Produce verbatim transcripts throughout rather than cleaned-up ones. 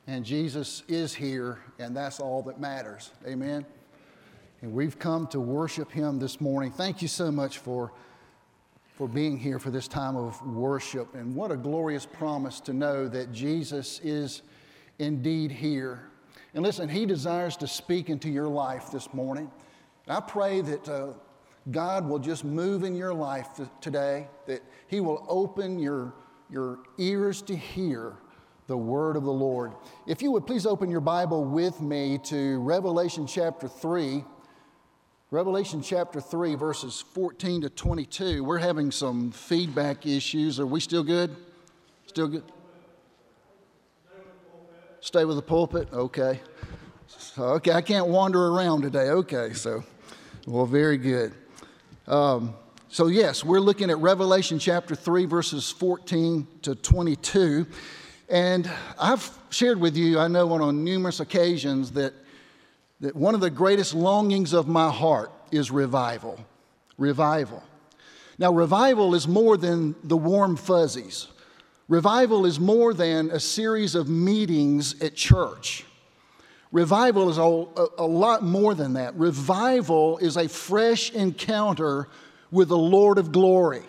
and Jesus is here, and that's all that matters. Amen? And we've come to worship Him this morning. Thank you so much for, for being here for this time of worship. And what a glorious promise to know that Jesus is indeed here. And listen, He desires to speak into your life this morning. And I pray that uh, God will just move in your life th- today, that He will open your, your ears to hear the word of the Lord. If you would please open your Bible with me to Revelation chapter three. Revelation chapter three, verses fourteen to twenty-two. We're having some feedback issues. Are we still good? Still good? Stay with the pulpit? Okay. So, okay, I can't wander around today. Okay, so, well, very good. Um, so, yes, we're looking at Revelation chapter three, verses fourteen to twenty-two. And I've shared with you, I know on numerous occasions, that, that one of the greatest longings of my heart is revival. Revival. Now, revival is more than the warm fuzzies. Revival is more than a series of meetings at church. Revival is a, a, a lot more than that. Revival is a fresh encounter with the Lord of glory.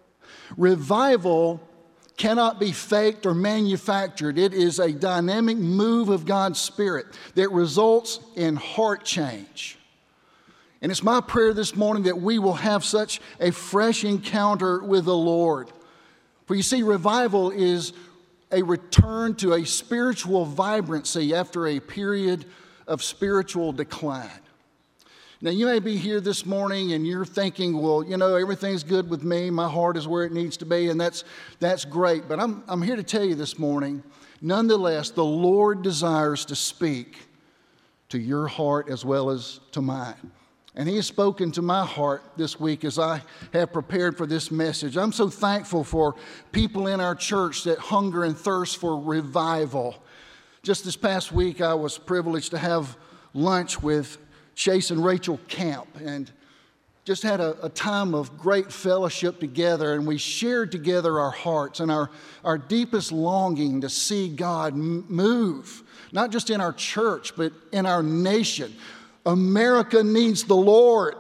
Revival cannot be faked or manufactured. It is a dynamic move of God's Spirit that results in heart change. And it's my prayer this morning that we will have such a fresh encounter with the Lord. For you see, revival is a return to a spiritual vibrancy after a period of spiritual decline. Now, you may be here this morning and you're thinking, well, you know, everything's good with me. My heart is where it needs to be, and that's that's great. But I'm, I'm here to tell you this morning, nonetheless, the Lord desires to speak to your heart as well as to mine. And He has spoken to my heart this week as I have prepared for this message. I'm so thankful for people in our church that hunger and thirst for revival. Just this past week, I was privileged to have lunch with Chase and Rachel Camp, and just had a, a time of great fellowship together, and we shared together our hearts and our, our deepest longing to see God m- move, not just in our church, but in our nation. America needs the Lord.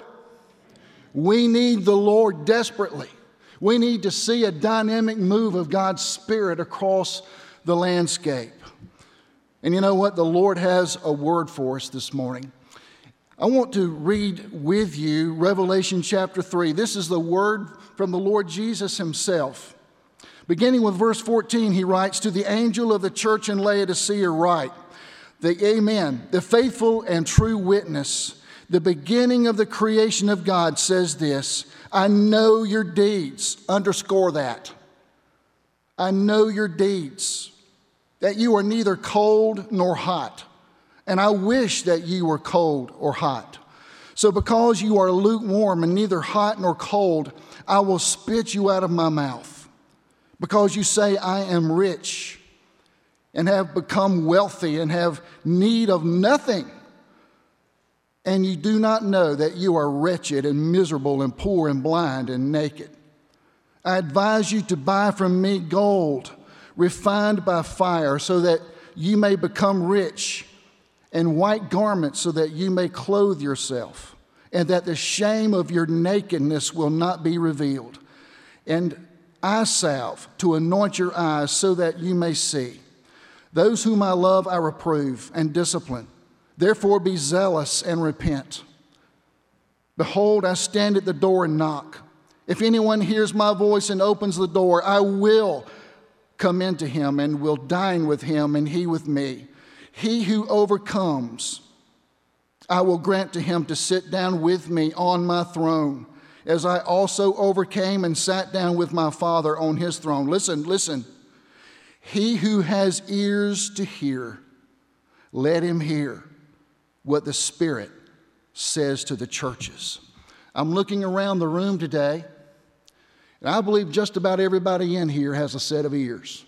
We need the Lord desperately. We need to see a dynamic move of God's Spirit across the landscape. And you know what? The Lord has a word for us this morning. I want to read with you Revelation chapter three. This is the word from the Lord Jesus Himself. Beginning with verse fourteen, He writes, "To the angel of the church in Laodicea write, the Amen, the faithful and true witness, the beginning of the creation of God says this, I know your deeds." Underscore that. I know your deeds, that you are neither cold nor hot. And I wish that you were cold or hot. So because you are lukewarm and neither hot nor cold, I will spit you out of my mouth. Because you say, I am rich and have become wealthy and have need of nothing, and you do not know that you are wretched and miserable and poor and blind and naked. I advise you to buy from me gold refined by fire so that you may become rich, and white garments so that you may clothe yourself, and that the shame of your nakedness will not be revealed, and eye salve to anoint your eyes so that you may see. Those whom I love I reprove and discipline. Therefore be zealous and repent. Behold, I stand at the door and knock. If anyone hears my voice and opens the door, I will come into him and will dine with him and he with me. He who overcomes, I will grant to him to sit down with me on my throne, as I also overcame and sat down with my Father on His throne. Listen, listen. He who has ears to hear, let him hear what the Spirit says to the churches. I'm looking around the room today, and I believe just about everybody in here has a set of ears.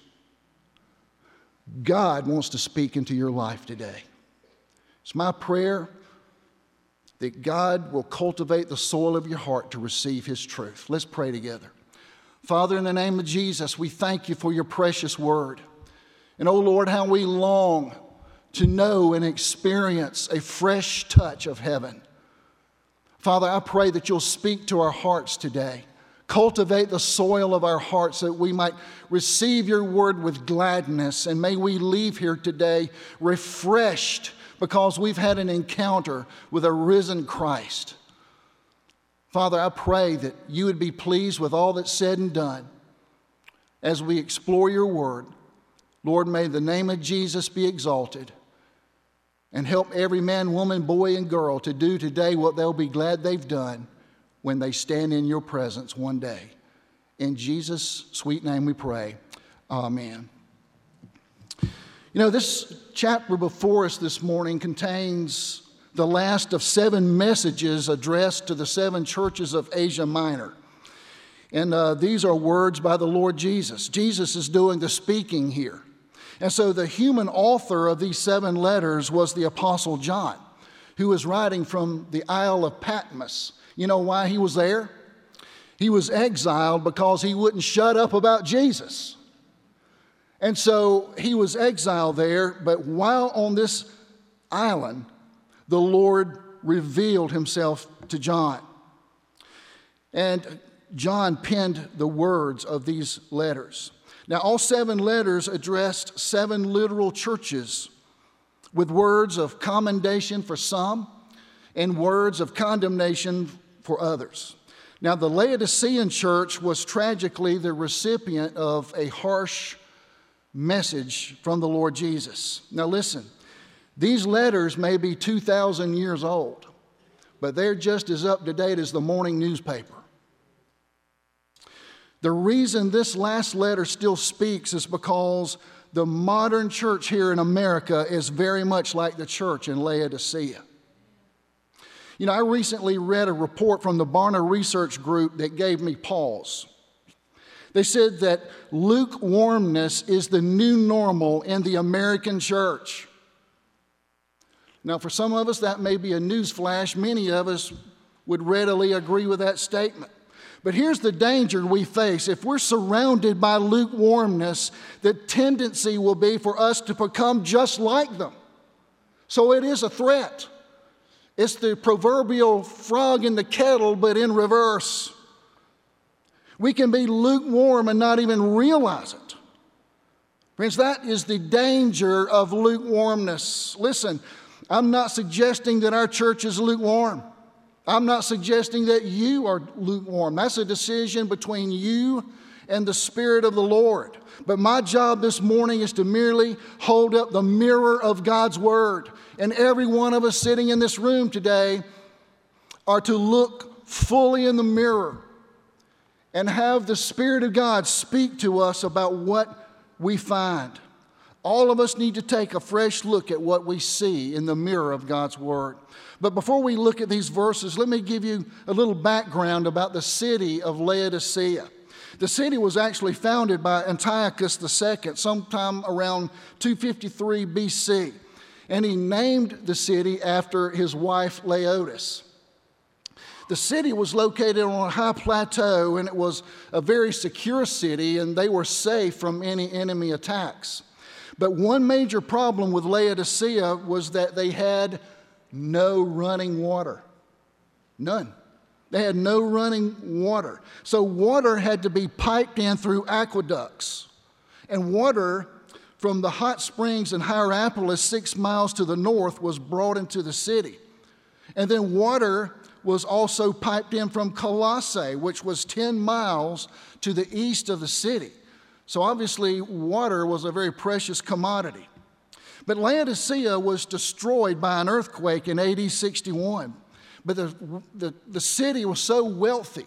God wants to speak into your life today. It's my prayer that God will cultivate the soil of your heart to receive His truth. Let's pray together. Father, in the name of Jesus, we thank You for Your precious word. And, oh Lord, how we long to know and experience a fresh touch of heaven. Father, I pray that you'll speak to our hearts today. Cultivate the soil of our hearts so that we might receive your word with gladness. And may we leave here today refreshed because we've had an encounter with a risen Christ. Father, I pray that you would be pleased with all that's said and done as we explore your word. Lord, may the name of Jesus be exalted. And help every man, woman, boy, and girl to do today what they'll be glad they've done when they stand in your presence one day. In Jesus' sweet name we pray. Amen. You know, this chapter before us this morning contains the last of seven messages addressed to the seven churches of Asia Minor. And uh, these are words by the Lord Jesus. Jesus is doing the speaking here. And so the human author of these seven letters was the Apostle John, who was writing from the Isle of Patmos. You know why he was there? He was exiled because he wouldn't shut up about Jesus. And so he was exiled there, but while on this island, the Lord revealed himself to John. And John penned the words of these letters. Now, all seven letters addressed seven literal churches with words of commendation for some and words of condemnation for others. Now, the Laodicean church was tragically the recipient of a harsh message from the Lord Jesus. Now, listen, these letters may be two thousand years old, but they're just as up to date as the morning newspaper. The reason this last letter still speaks is because the modern church here in America is very much like the church in Laodicea. You know, I recently read a report from the Barna Research Group that gave me pause. They said that lukewarmness is the new normal in the American church. Now, for some of us, that may be a newsflash. Many of us would readily agree with that statement. But here's the danger we face. If we're surrounded by lukewarmness, the tendency will be for us to become just like them. So it is a threat. It's the proverbial frog in the kettle, but in reverse. We can be lukewarm and not even realize it. Friends, that is the danger of lukewarmness. Listen, I'm not suggesting that our church is lukewarm. I'm not suggesting that you are lukewarm. That's a decision between you and the Spirit of the Lord. But my job this morning is to merely hold up the mirror of God's Word. And every one of us sitting in this room today are to look fully in the mirror and have the Spirit of God speak to us about what we find. All of us need to take a fresh look at what we see in the mirror of God's Word. But before we look at these verses, let me give you a little background about the city of Laodicea. The city was actually founded by Antiochus the Second sometime around two fifty-three B C, and he named the city after his wife Laodice. The city was located on a high plateau, and it was a very secure city, and they were safe from any enemy attacks. But one major problem with Laodicea was that they had no running water. None. They had no running water. So water had to be piped in through aqueducts. And water from the hot springs in Hierapolis, six miles to the north, was brought into the city. And then water was also piped in from Colossae, which was ten miles to the east of the city. So obviously, water was a very precious commodity. But Laodicea was destroyed by an earthquake in A D sixty-one. But the, the, the city was so wealthy,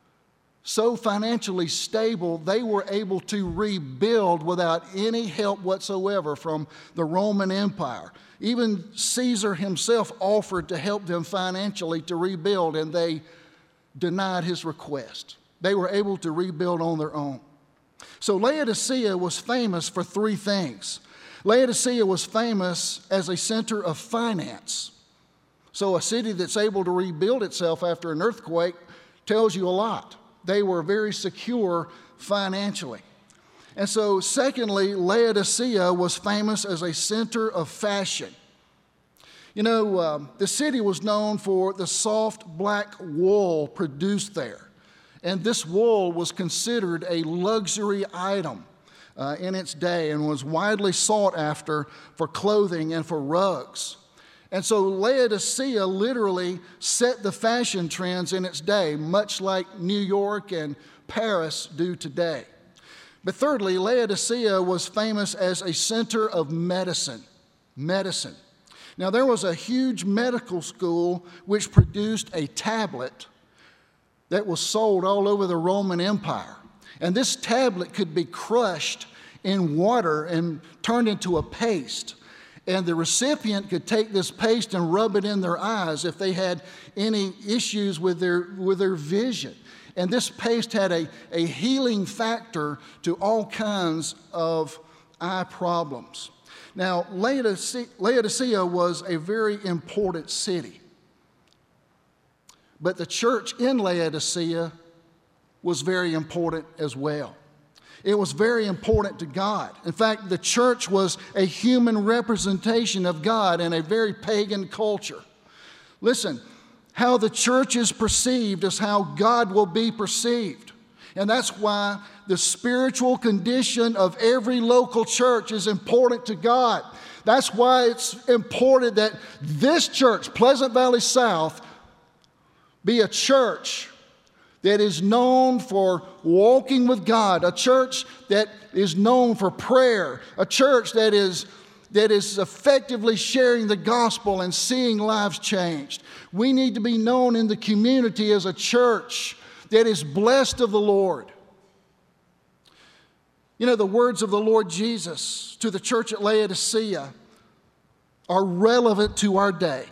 so financially stable, they were able to rebuild without any help whatsoever from the Roman Empire. Even Caesar himself offered to help them financially to rebuild, and they denied his request. They were able to rebuild on their own. So Laodicea was famous for three things. Laodicea was famous as a center of finance. So a city that's able to rebuild itself after an earthquake tells you a lot. They were very secure financially. And so, secondly, Laodicea was famous as a center of fashion. You know, uh, the city was known for the soft black wool produced there. And this wool was considered a luxury item uh, in its day and was widely sought after for clothing and for rugs. And so Laodicea literally set the fashion trends in its day, much like New York and Paris do today. But thirdly, Laodicea was famous as a center of medicine. Medicine. Now, there was a huge medical school which produced a tablet that was sold all over the Roman Empire. And this tablet could be crushed in water and turned into a paste. And the recipient could take this paste and rub it in their eyes if they had any issues with their, with their vision. And this paste had a, a healing factor to all kinds of eye problems. Now, Laodicea, Laodicea was a very important city. But the church in Laodicea was very important as well. It was very important to God. In fact, the church was a human representation of God in a very pagan culture. Listen, how the church is perceived is how God will be perceived. And that's why the spiritual condition of every local church is important to God. That's why it's important that this church, Pleasant Valley South, be a church that is known for walking with God, a church that is known for prayer, a church that is, that is effectively sharing the gospel and seeing lives changed. We need to be known in the community as a church that is blessed of the Lord. You know, the words of the Lord Jesus to the church at Laodicea are relevant to our day.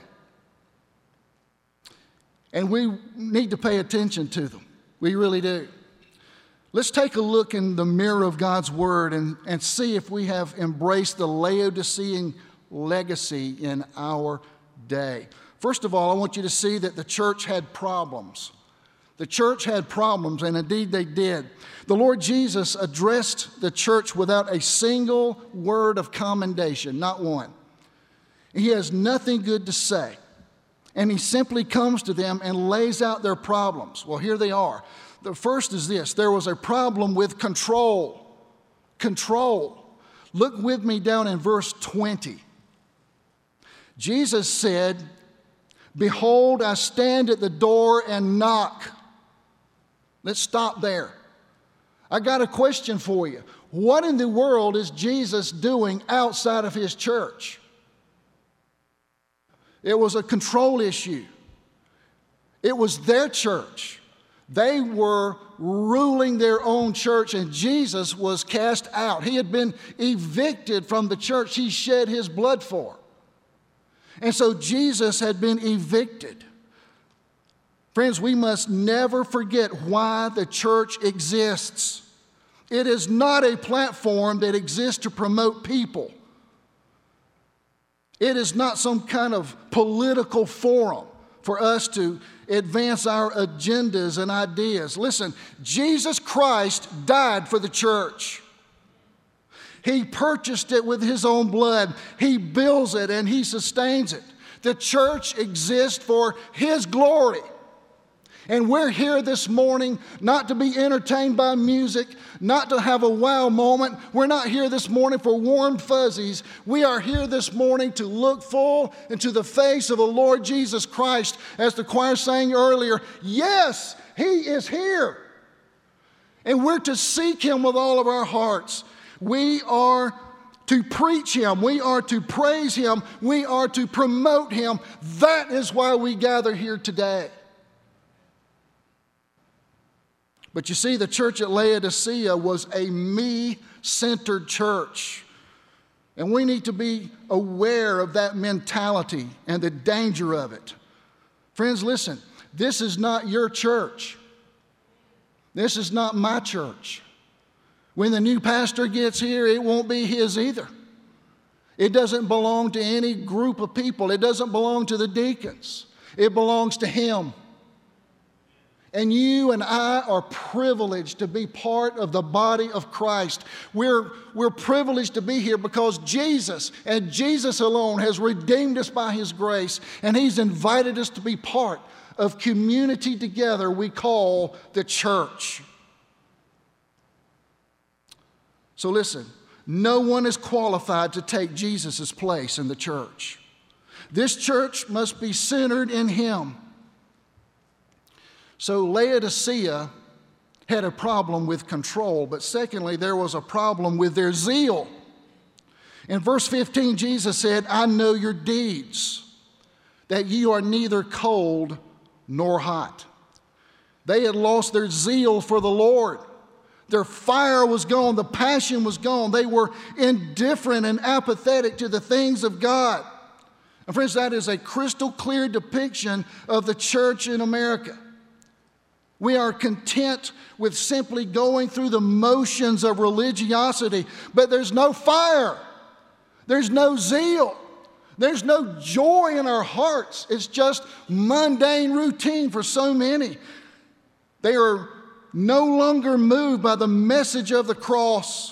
And we need to pay attention to them. We really do. Let's take a look in the mirror of God's Word and, and see if we have embraced the Laodicean legacy in our day. First of all, I want you to see that the church had problems. The church had problems, and indeed they did. The Lord Jesus addressed the church without a single word of commendation, not one. He has nothing good to say. And he simply comes to them and lays out their problems. Well, here they are. The first is this. There was a problem with control. Control. Look with me down in verse twenty. Jesus said, "Behold, I stand at the door and knock." Let's stop there. I got a question for you. What in the world is Jesus doing outside of his church? It was a control issue. It was their church. They were ruling their own church, and Jesus was cast out. He had been evicted from the church he shed his blood for. And so Jesus had been evicted. Friends, we must never forget why the church exists. It is not a platform that exists to promote people. It is not some kind of political forum for us to advance our agendas and ideas. Listen, Jesus Christ died for the church. He purchased it with his own blood. He builds it and he sustains it. The church exists for his glory. And we're here this morning not to be entertained by music, not to have a wow moment. We're not here this morning for warm fuzzies. We are here this morning to look full into the face of the Lord Jesus Christ. As the choir sang earlier, yes, he is here. And we're to seek him with all of our hearts. We are to preach him. We are to praise him. We are to promote him. That is why we gather here today. But you see, the church at Laodicea was a me-centered church. And we need to be aware of that mentality and the danger of it. Friends, listen, this is not your church. This is not my church. When the new pastor gets here, it won't be his either. It doesn't belong to any group of people. It doesn't belong to the deacons. It belongs to him. And you and I are privileged to be part of the body of Christ. We're, we're privileged to be here because Jesus and Jesus alone has redeemed us by His grace, and He's invited us to be part of community together we call the church. So listen, no one is qualified to take Jesus' place in the church. This church must be centered in Him. So Laodicea had a problem with control, but secondly, there was a problem with their zeal. In verse fifteen, Jesus said, I know your deeds, that you are neither cold nor hot. They had lost their zeal for the Lord. Their fire was gone. The passion was gone. They were indifferent and apathetic to the things of God. And friends, that is a crystal clear depiction of the church in America. We are content with simply going through the motions of religiosity, but there's no fire. There's no zeal. There's no joy in our hearts. It's just mundane routine for so many. They are no longer moved by the message of the cross.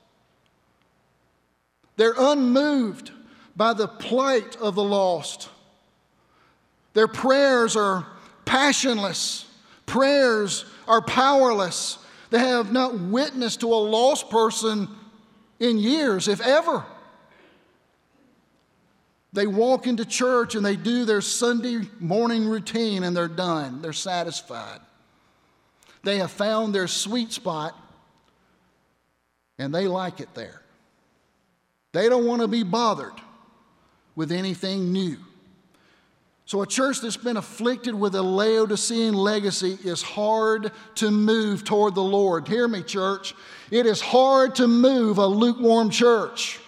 They're unmoved by the plight of the lost. Their prayers are passionless. Prayers are powerless. They have not witnessed to a lost person in years, if ever. They walk into church and they do their Sunday morning routine and they're done. They're satisfied. They have found their sweet spot and they like it there. They don't want to be bothered with anything new. So a church that's been afflicted with a Laodicean legacy is hard to move toward the Lord. Hear me, church. It is hard to move a lukewarm church.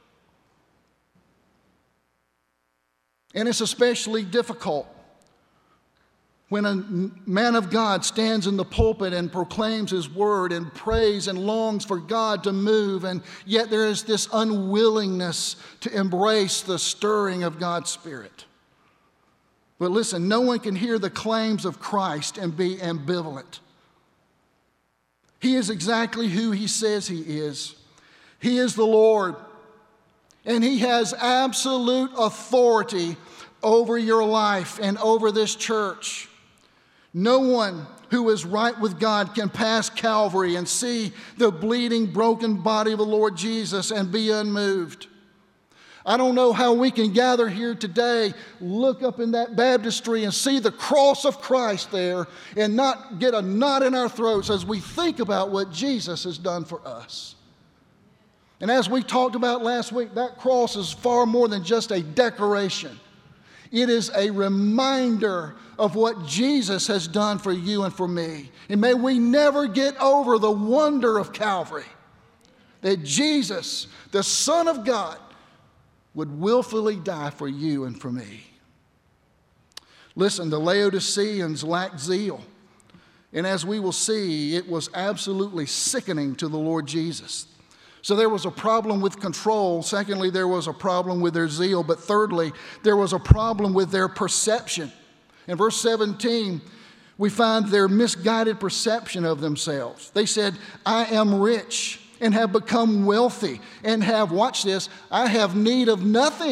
And it's especially difficult when a man of God stands in the pulpit and proclaims his word and prays and longs for God to move, and yet there is this unwillingness to embrace the stirring of God's Spirit. But listen, no one can hear the claims of Christ and be ambivalent. He is exactly who He says He is. He is the Lord, and He has absolute authority over your life and over this church. No one who is right with God can pass Calvary and see the bleeding, broken body of the Lord Jesus and be unmoved. I don't know how we can gather here today, look up in that baptistry and see the cross of Christ there and not get a knot in our throats as we think about what Jesus has done for us. And as we talked about last week, that cross is far more than just a decoration. It is a reminder of what Jesus has done for you and for me. And may we never get over the wonder of Calvary, that Jesus, the Son of God, would willfully die for you and for me. Listen, the Laodiceans lacked zeal. And as we will see, it was absolutely sickening to the Lord Jesus. So there was a problem with control. Secondly, there was a problem with their zeal. But thirdly, there was a problem with their perception. In verse seventeen, we find their misguided perception of themselves. They said, I am rich and have become wealthy and have, watch this, I have need of nothing.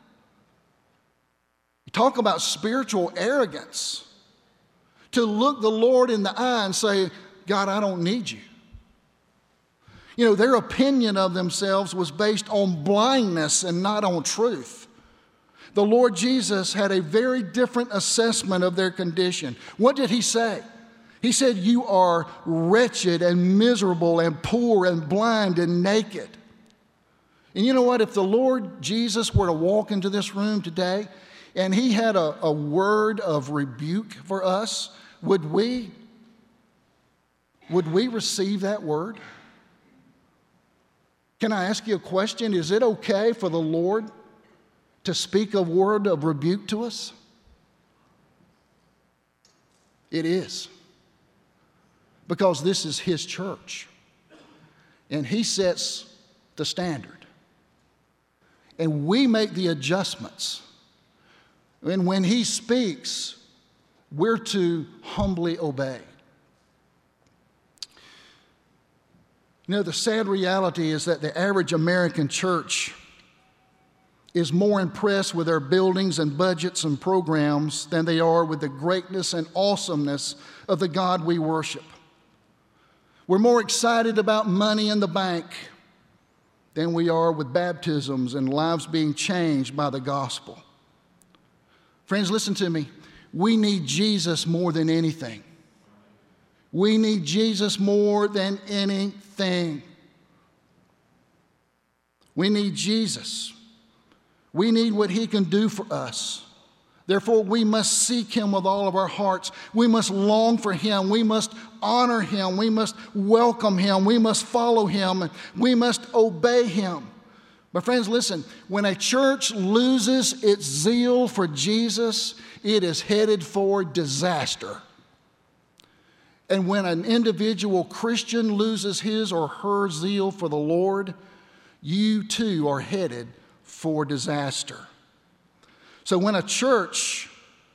You talk about spiritual arrogance. To look the Lord in the eye and say, God, I don't need you. You know, their opinion of themselves was based on blindness and not on truth. The Lord Jesus had a very different assessment of their condition. What did He say? He said, you are wretched and miserable and poor and blind and naked. And you know what? If the Lord Jesus were to walk into this room today and He had a, a word of rebuke for us, would we, would we receive that word? Can I ask you a question? Is it okay for the Lord to speak a word of rebuke to us? It is. Because this is His church. And He sets the standard. And we make the adjustments. And when He speaks, we're to humbly obey. You know, the sad reality is that the average American church is more impressed with their buildings and budgets and programs than they are with the greatness and awesomeness of the God we worship. We're more excited about money in the bank than we are with baptisms and lives being changed by the gospel. Friends, listen to me. We need Jesus more than anything. We need Jesus more than anything. We need Jesus. We need what he can do for us. Therefore, we must seek him with all of our hearts. We must long for him. We must honor him. We must welcome him. We must follow him. We must obey him. But friends, listen, when a church loses its zeal for Jesus, it is headed for disaster. And when an individual Christian loses his or her zeal for the Lord, you too are headed for disaster. So when a church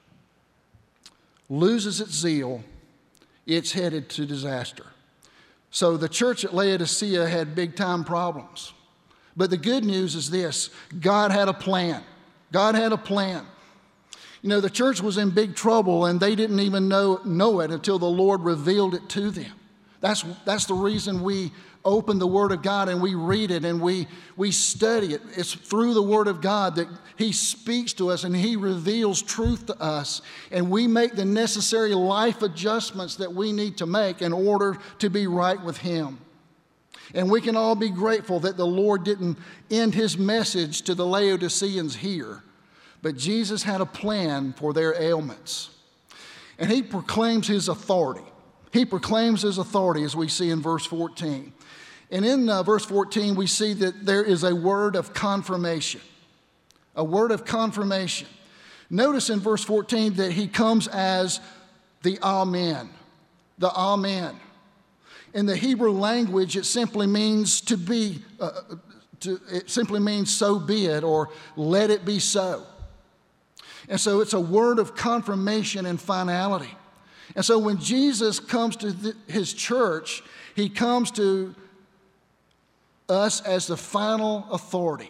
loses its zeal, it's headed to disaster. So the church at Laodicea had big time problems. But the good news is this: God had a plan. God had a plan. You know, the church was in big trouble, and they didn't even know, know it until the Lord revealed it to them. That's, that's the reason we open the Word of God and we read it and we, we study it. It's through the Word of God that he speaks to us and he reveals truth to us. And we make the necessary life adjustments that we need to make in order to be right with him. And we can all be grateful that the Lord didn't end his message to the Laodiceans here. But Jesus had a plan for their ailments. And he proclaims his authority. He proclaims his authority, as we see in verse fourteen. And in uh, verse fourteen, we see that there is a word of confirmation. A word of confirmation. Notice in verse fourteen that he comes as the Amen. The Amen. In the Hebrew language, it simply means to be, uh, to, it simply means so be it, or let it be so. And so it's a word of confirmation and finality. And so when Jesus comes to the, his church, he comes to us as the final authority.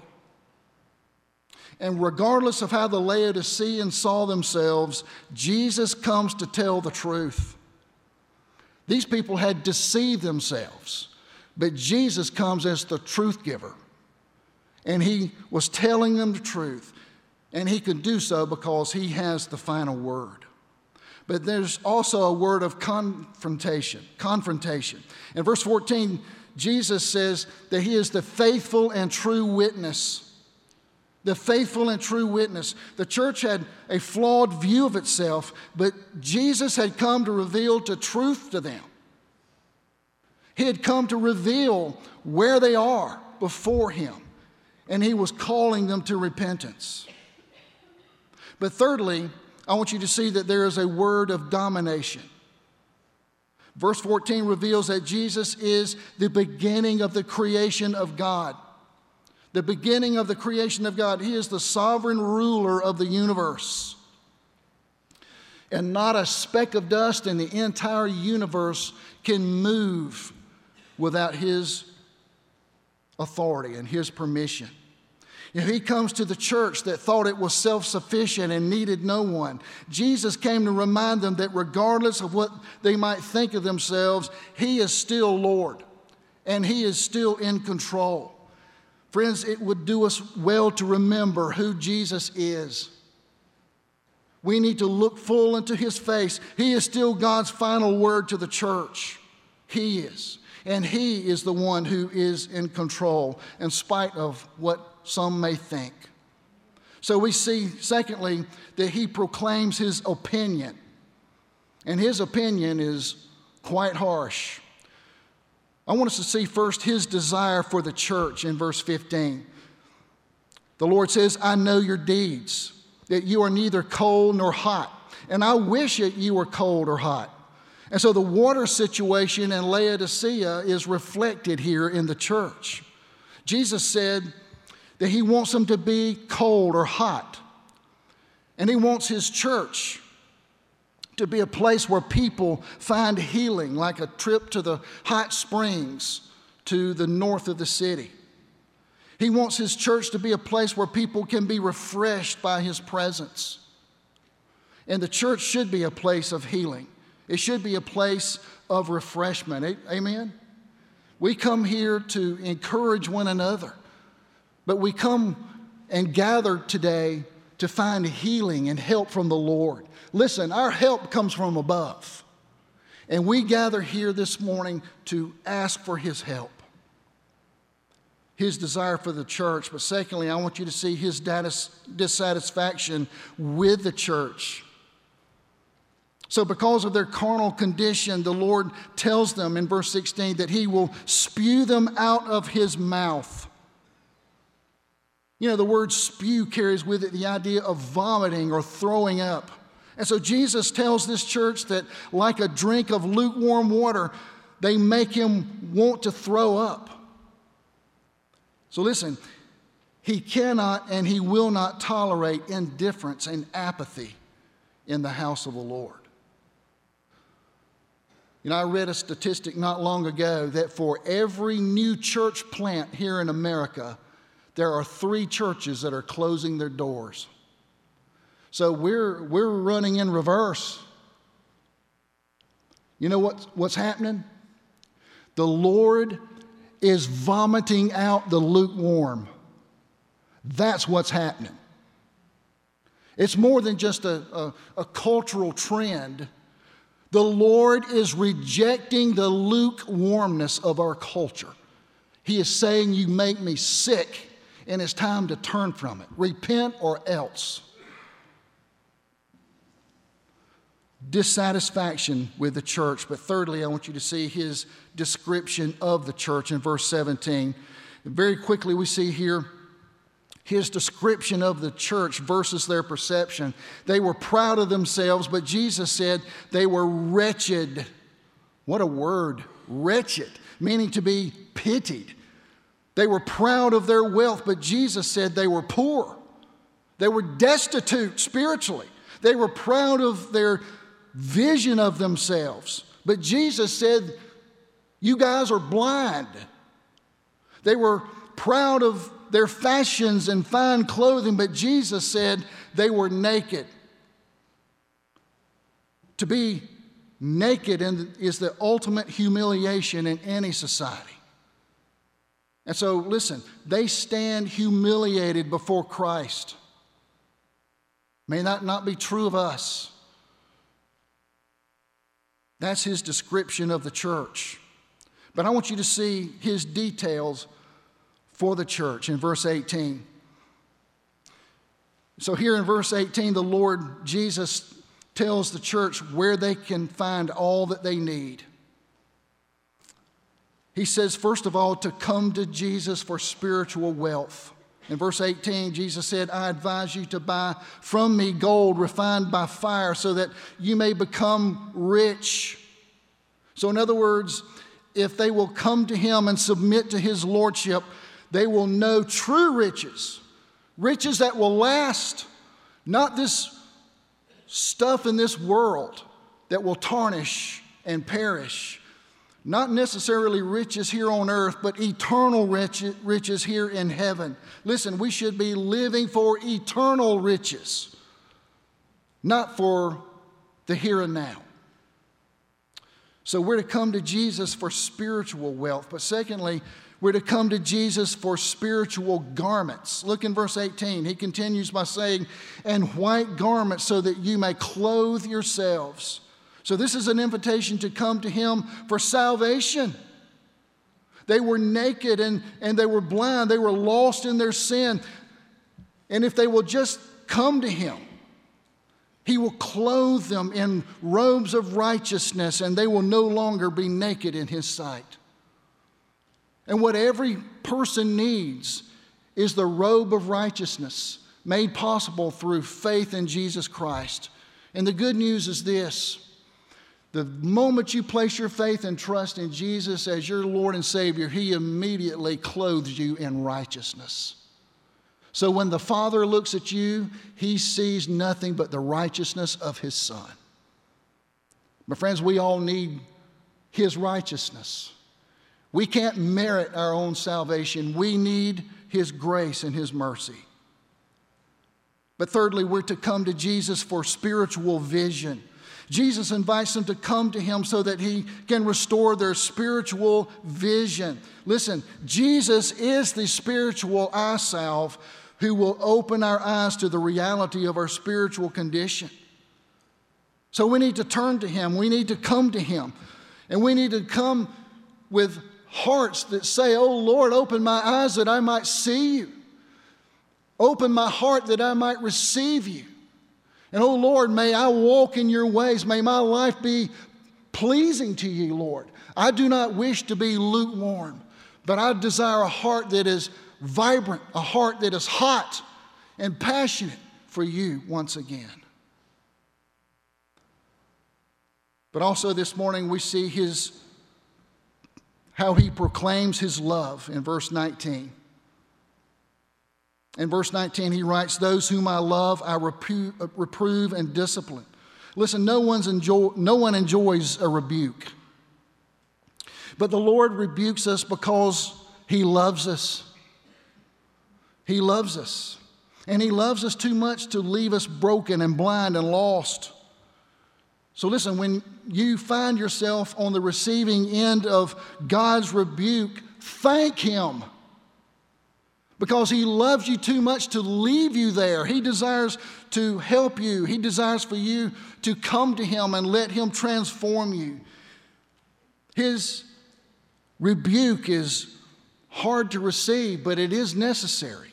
And regardless of how the Laodiceans saw themselves, Jesus comes to tell the truth. These people had deceived themselves, but Jesus comes as the truth giver. And he was telling them the truth. And he could do so because he has the final word. But there's also a word of confrontation. Confrontation. In verse fourteen, Jesus says that he is the faithful and true witness. The faithful and true witness. The church had a flawed view of itself, but Jesus had come to reveal the truth to them. He had come to reveal where they are before him, and he was calling them to repentance. But thirdly, I want you to see that there is a word of domination. Verse fourteen reveals that Jesus is the beginning of the creation of God. The beginning of the creation of God. He is the sovereign ruler of the universe. And not a speck of dust in the entire universe can move without his authority and his permission. If he comes to the church that thought it was self-sufficient and needed no one, Jesus came to remind them that regardless of what they might think of themselves, he is still Lord and he is still in control. Friends, it would do us well to remember who Jesus is. We need to look full into his face. He is still God's final word to the church. He is. And he is the one who is in control in spite of what some may think. So we see, secondly, that he proclaims his opinion. And his opinion is quite harsh. I want us to see first his desire for the church in verse fifteen. The Lord says, I know your deeds, that you are neither cold nor hot. And I wish that you were cold or hot. And so the water situation in Laodicea is reflected here in the church. Jesus said that he wants them to be cold or hot. And he wants his church to be a place where people find healing, like a trip to the hot springs to the north of the city. He wants his church to be a place where people can be refreshed by his presence. And the church should be a place of healing. It should be a place of refreshment. Amen? We come here to encourage one another, but we come and gather today to find healing and help from the Lord. Listen, our help comes from above, and we gather here this morning to ask for his help, his desire for the church. But secondly, I want you to see his dissatisfaction with the church. So because of their carnal condition, the Lord tells them in verse sixteen that he will spew them out of his mouth. You know, the word spew carries with it the idea of vomiting or throwing up. And so Jesus tells this church that like a drink of lukewarm water, they make him want to throw up. So listen, he cannot and he will not tolerate indifference and apathy in the house of the Lord. You know, I read a statistic not long ago that for every new church plant here in America, there are three churches that are closing their doors. So we're, we're running in reverse. You know what's, what's happening? The Lord is vomiting out the lukewarm. That's what's happening. It's more than just a, a, a cultural trend. The Lord is rejecting the lukewarmness of our culture. He is saying, you make me sick, and it's time to turn from it. Repent or else. Dissatisfaction with the church. But thirdly, I want you to see his description of the church in verse seventeen. Very quickly, we see here his description of the church versus their perception. They were proud of themselves, but Jesus said they were wretched. What a word, wretched, meaning to be pitied. They were proud of their wealth, but Jesus said they were poor. They were destitute spiritually. They were proud of their vision of themselves, but Jesus said, you guys are blind. They were proud of their fashions and fine clothing, but Jesus said they were naked. To be naked is the ultimate humiliation in any society. And so, listen, they stand humiliated before Christ. May that not be true of us. That's his description of the church. But I want you to see his details for the church in verse eighteen. So here in verse eighteen, the Lord Jesus tells the church where they can find all that they need. He says, first of all, to come to Jesus for spiritual wealth. In verse eighteen, Jesus said, I advise you to buy from me gold refined by fire so that you may become rich. So in other words, if they will come to him and submit to his lordship, they will know true riches, riches that will last, not this stuff in this world that will tarnish and perish. Not necessarily riches here on earth, but eternal riches here in heaven. Listen, we should be living for eternal riches, not for the here and now. So we're to come to Jesus for spiritual wealth. But secondly, we're to come to Jesus for spiritual garments. Look in verse eighteen. He continues by saying, and white garments so that you may clothe yourselves. So this is an invitation to come to him for salvation. They were naked and, and they were blind. They were lost in their sin. And if they will just come to him, he will clothe them in robes of righteousness, and they will no longer be naked in his sight. And what every person needs is the robe of righteousness made possible through faith in Jesus Christ. And the good news is this. The moment you place your faith and trust in Jesus as your Lord and Savior, he immediately clothes you in righteousness. So when the Father looks at you, he sees nothing but the righteousness of his Son. My friends, we all need His righteousness. We can't merit our own salvation. We need His grace and His mercy. But thirdly, we're to come to Jesus for spiritual vision. Jesus invites them to come to Him so that He can restore their spiritual vision. Listen, Jesus is the spiritual eye salve who will open our eyes to the reality of our spiritual condition. So we need to turn to Him. We need to come to Him. And we need to come with hearts that say, "Oh Lord, open my eyes that I might see You. Open my heart that I might receive You. And oh Lord, may I walk in Your ways. May my life be pleasing to You, Lord. I do not wish to be lukewarm, but I desire a heart that is vibrant, a heart that is hot and passionate for You once again." But also this morning we see His, how He proclaims His love in verse nineteen. In verse nineteen, He writes, "Those whom I love, I reprove, reprove and discipline." Listen, no, one's enjoy, no one enjoys a rebuke. But the Lord rebukes us because He loves us. He loves us. And He loves us too much to leave us broken and blind and lost. So listen, when you find yourself on the receiving end of God's rebuke, thank Him. Because He loves you too much to leave you there. He desires to help you. He desires for you to come to Him and let Him transform you. His rebuke is hard to receive, but it is necessary.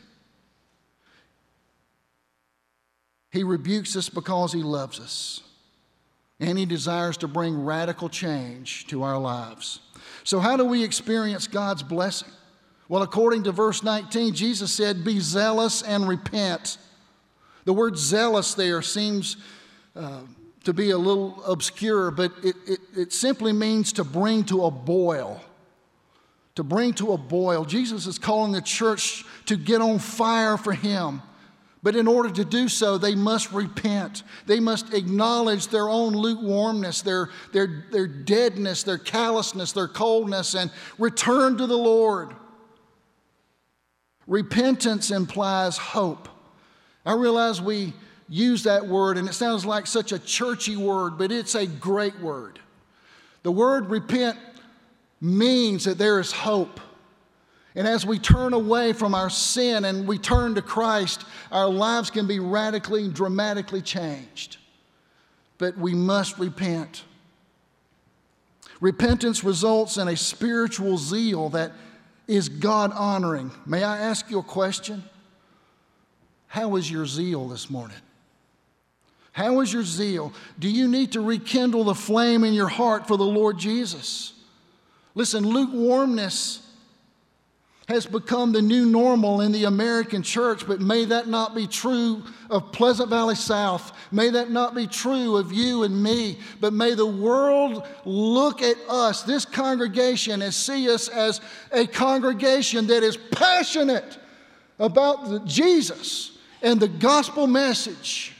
He rebukes us because He loves us. And He desires to bring radical change to our lives. So how do we experience God's blessing? Well, according to verse nineteen, Jesus said, "Be zealous and repent." The word zealous there seems uh, to be a little obscure, but it, it, it simply means to bring to a boil. To bring to a boil. Jesus is calling the church to get on fire for Him. But in order to do so, they must repent. They must acknowledge their own lukewarmness, their, their, their deadness, their callousness, their coldness, and return to the Lord. Repentance implies hope. I realize we use that word, and it sounds like such a churchy word, but it's a great word. The word repent means that there is hope. And as we turn away from our sin and we turn to Christ, our lives can be radically and dramatically changed. But we must repent. Repentance results in a spiritual zeal that is God-honoring. May I ask you a question? How is your zeal this morning? How is your zeal? Do you need to rekindle the flame in your heart for the Lord Jesus? Listen, lukewarmness has become the new normal in the American church, but may that not be true of Pleasant Valley South. May that not be true of you and me, but may the world look at us, this congregation, and see us as a congregation that is passionate about the Jesus and the gospel message.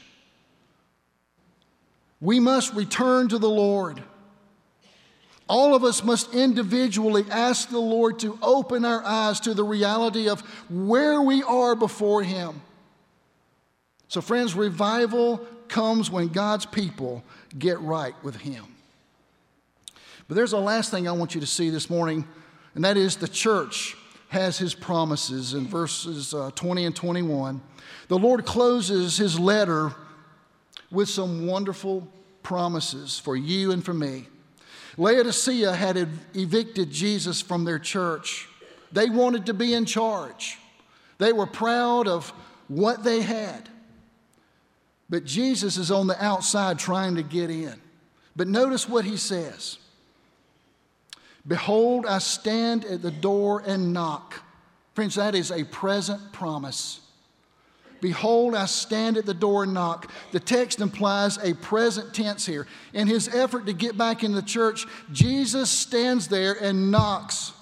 We must return to the Lord. All of us must individually ask the Lord to open our eyes to the reality of where we are before Him. So friends, revival comes when God's people get right with Him. But there's a last thing I want you to see this morning, and that is the church has His promises in verses uh, twenty and twenty-one. The Lord closes His letter with some wonderful promises for you and for me. Laodicea had ev- evicted Jesus from their church. They wanted to be in charge. They were proud of what they had. But Jesus is on the outside trying to get in. But notice what He says. "Behold, I stand at the door and knock." Friends, that is a present promise. Behold, I stand at the door and knock. The text implies a present tense here. In His effort to get back in the church, Jesus stands there and knocks.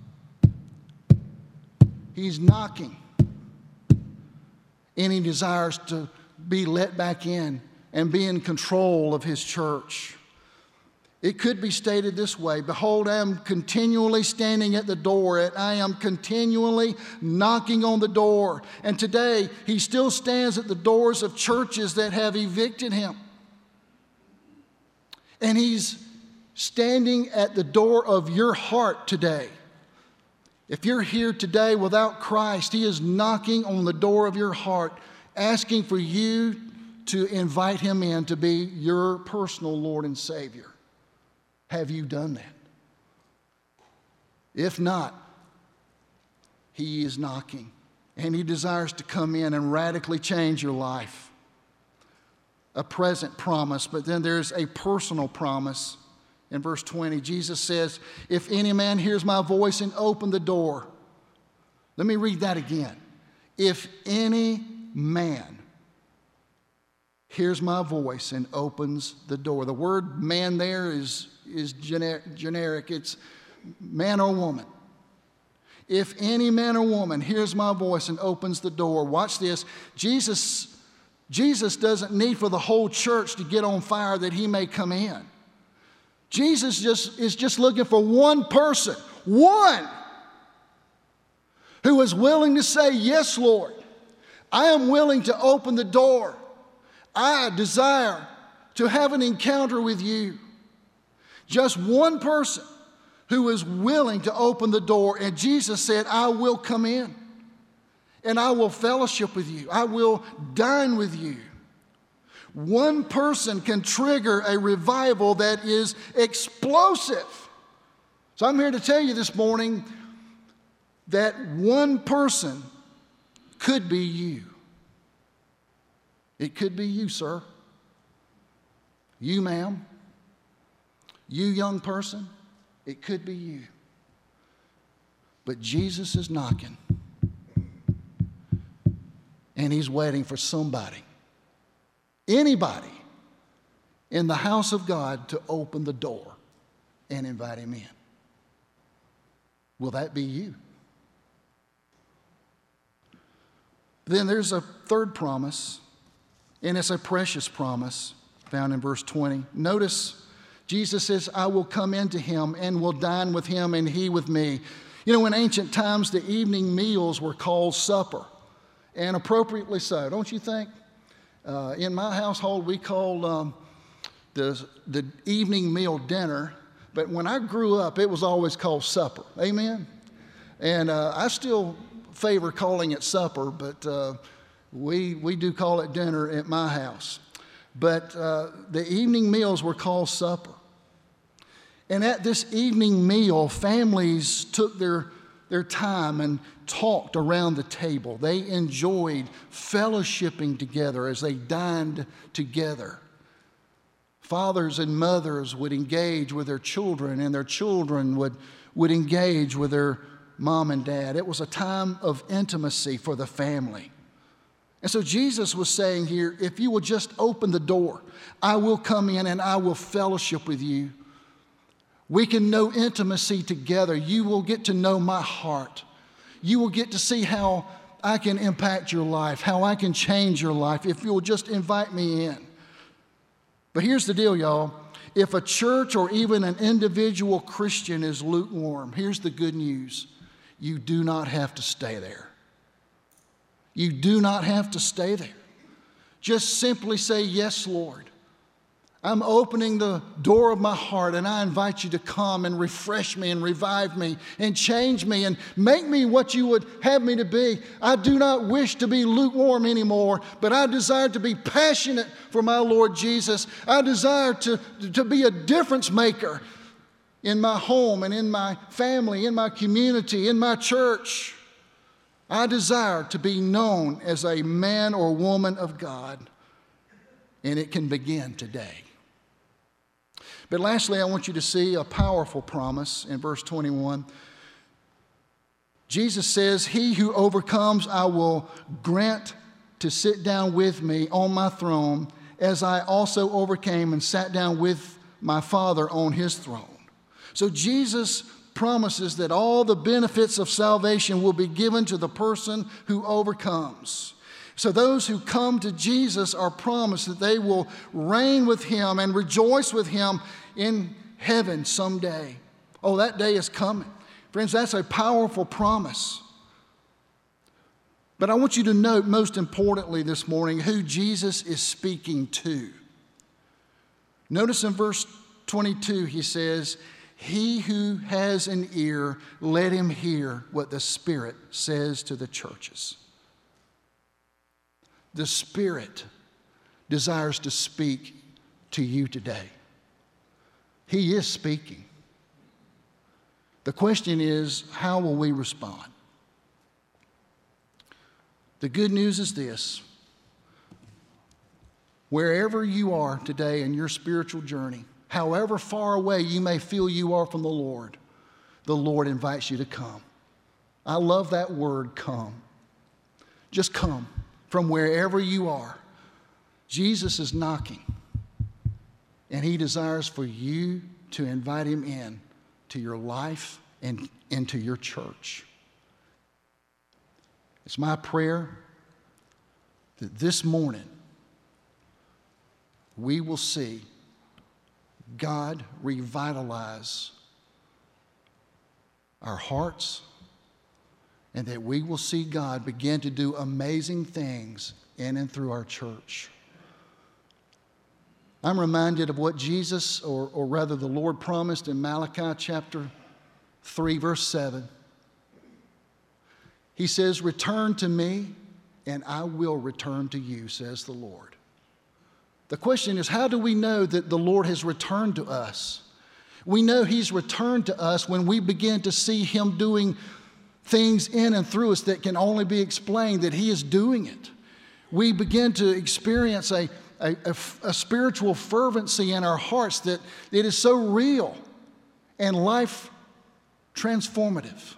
He's knocking. And He desires to be let back in and be in control of His church. It could be stated this way: behold, I am continually standing at the door, and I am continually knocking on the door. And today, he still stands at the doors of churches that have evicted him. And he's standing at the door of your heart today. If you're here today without Christ, he is knocking on the door of your heart, asking for you to invite him in to be your personal Lord and Savior. Have you done that? If not, he is knocking, and he desires to come in and radically change your life. A present promise, but then there's a personal promise. In verse twenty, Jesus says, if any man hears my voice and open the door. Let me read that again. If any man hears my voice and opens the door. The word man there is, is gener- generic. It's man or woman. If any man or woman hears my voice and opens the door, watch this. Jesus, Jesus doesn't need for the whole church to get on fire that he may come in. Jesus just is just looking for one person, one, who is willing to say, yes, Lord, I am willing to open the door. I desire to have an encounter with you. Just one person who is willing to open the door. And Jesus said, I will come in and I will fellowship with you. I will dine with you. One person can trigger a revival that is explosive. So I'm here to tell you this morning that one person could be you. It could be you, sir. You, ma'am. You, young person. It could be you. But Jesus is knocking. And he's waiting for somebody, anybody in the house of God to open the door and invite him in. Will that be you? Then there's a third promise. And it's a precious promise found in verse twenty. Notice Jesus says, I will come into him and will dine with him and he with me. You know, in ancient times, the evening meals were called supper, and appropriately so, don't you think? Uh, in my household, we called um, the, the evening meal dinner, but when I grew up, it was always called supper. Amen? And uh, I still favor calling it supper, but uh, We, we do call it dinner at my house. But uh, the evening meals were called supper. And at this evening meal, families took their, their time and talked around the table. They enjoyed fellowshipping together as they dined together. Fathers and mothers would engage with their children, and their children would, would engage with their mom and dad. It was a time of intimacy for the family. And so Jesus was saying here, if you will just open the door, I will come in and I will fellowship with you. We can know intimacy together. You will get to know my heart. You will get to see how I can impact your life, how I can change your life if you'll just invite me in. But here's the deal, y'all. If a church or even an individual Christian is lukewarm, here's the good news. You do not have to stay there. You do not have to stay there. Just simply say, yes, Lord. I'm opening the door of my heart and I invite you to come and refresh me and revive me and change me and make me what you would have me to be. I do not wish to be lukewarm anymore, but I desire to be passionate for my Lord Jesus. I desire to, to be a difference maker in my home and in my family, in my community, in my church. I desire to be known as a man or woman of God, and it can begin today. But lastly, I want you to see a powerful promise in verse twenty-one. Jesus says, he who overcomes, I will grant to sit down with me on my throne, as I also overcame and sat down with my Father on his throne. So Jesus promises that all the benefits of salvation will be given to the person who overcomes. So those who come to Jesus are promised that they will reign with him and rejoice with him in heaven someday. Oh, that day is coming. Friends, that's a powerful promise. But I want you to note, most importantly this morning, who Jesus is speaking to. Notice in verse twenty-two, he says, "He who has an ear, let him hear what the Spirit says to the churches." The Spirit desires to speak to you today. He is speaking. The question is, how will we respond? The good news is this: wherever you are today in your spiritual journey, however far away you may feel you are from the Lord, the Lord invites you to come. I love that word, come. Just come from wherever you are. Jesus is knocking, and he desires for you to invite him in to your life and into your church. It's my prayer that this morning we will see God revitalize our hearts, and that we will see God begin to do amazing things in and through our church. I'm reminded of what Jesus, or, or rather the Lord, promised in Malachi chapter three, verse seven. He says, "Return to me, and I will return to you, says the Lord." The question is, how do we know that the Lord has returned to us? We know he's returned to us when we begin to see him doing things in and through us that can only be explained that he is doing it. We begin to experience a, a, a, a spiritual fervency in our hearts that it is so real and life transformative.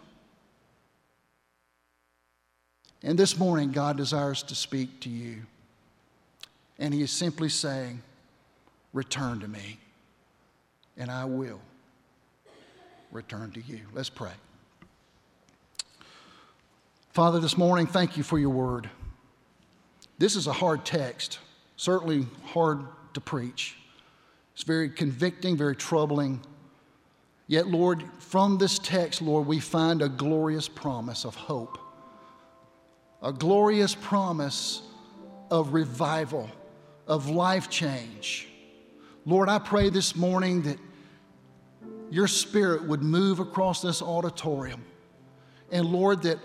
And this morning, God desires to speak to you. And he is simply saying, return to me, and I will return to you. Let's pray. Father, this morning, thank you for your word. This is a hard text, certainly hard to preach. It's very convicting, very troubling. Yet, Lord, from this text, Lord, we find a glorious promise of hope, a glorious promise of revival, of life change. Lord, I pray this morning that your Spirit would move across this auditorium. And Lord, that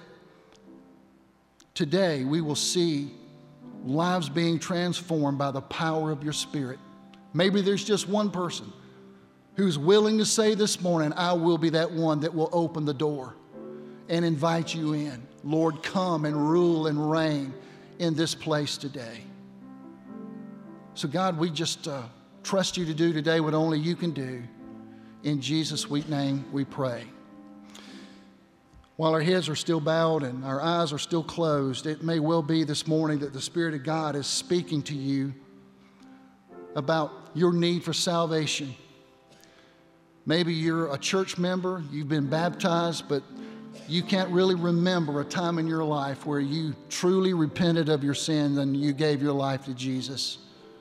today we will see lives being transformed by the power of your Spirit. Maybe there's just one person who's willing to say this morning, I will be that one that will open the door and invite you in. Lord, come and rule and reign in this place today. So God, we just uh, trust you to do today what only you can do. In Jesus' sweet name we pray. While our heads are still bowed and our eyes are still closed, it may well be this morning that the Spirit of God is speaking to you about your need for salvation. Maybe you're a church member, you've been baptized, but you can't really remember a time in your life where you truly repented of your sin and you gave your life to Jesus.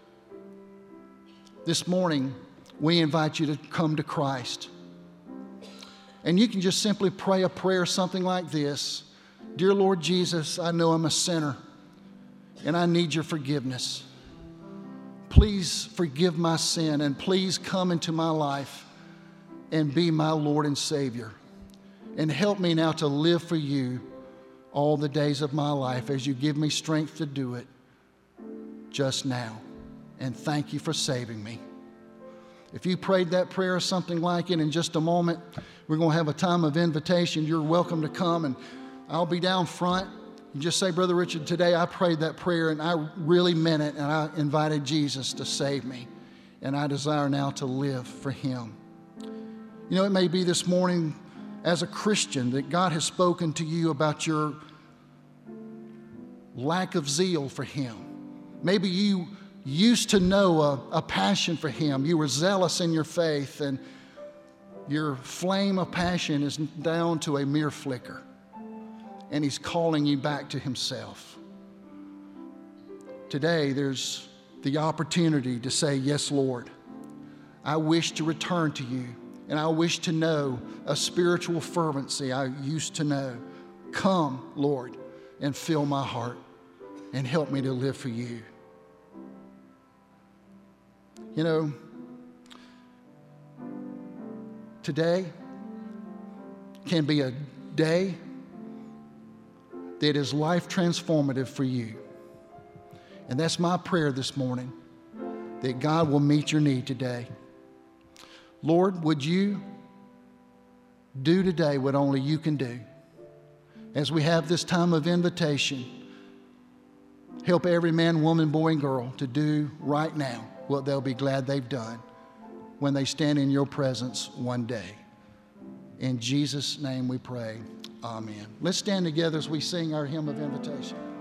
This morning, we invite you to come to Christ. And you can just simply pray a prayer something like this: Dear Lord Jesus, I know I'm a sinner and I need your forgiveness. Please forgive my sin and please come into my life and be my Lord and Savior. And help me now to live for you all the days of my life as you give me strength to do it just now. And thank you for saving me. If you prayed that prayer or something like it, in just a moment, we're going to have a time of invitation. You're welcome to come, and I'll be down front. You just say, Brother Richard, today I prayed that prayer, and I really meant it, and I invited Jesus to save me, and I desire now to live for him. You know, it may be this morning as a Christian that God has spoken to you about your lack of zeal for him. Maybe you used to know a, a passion for him. You were zealous in your faith, and your flame of passion is down to a mere flicker, and he's calling you back to himself. Today, there's the opportunity to say, yes, Lord, I wish to return to you, and I wish to know a spiritual fervency I used to know. Come, Lord, and fill my heart and help me to live for you. You know, today can be a day that is life transformative for you. And that's my prayer this morning, that God will meet your need today. Lord, would you do today what only you can do? As we have this time of invitation, help every man, woman, boy, and girl to do right now what they'll be glad they've done when they stand in your presence one day. In Jesus' name we pray. Amen. Let's stand together as we sing our hymn of invitation.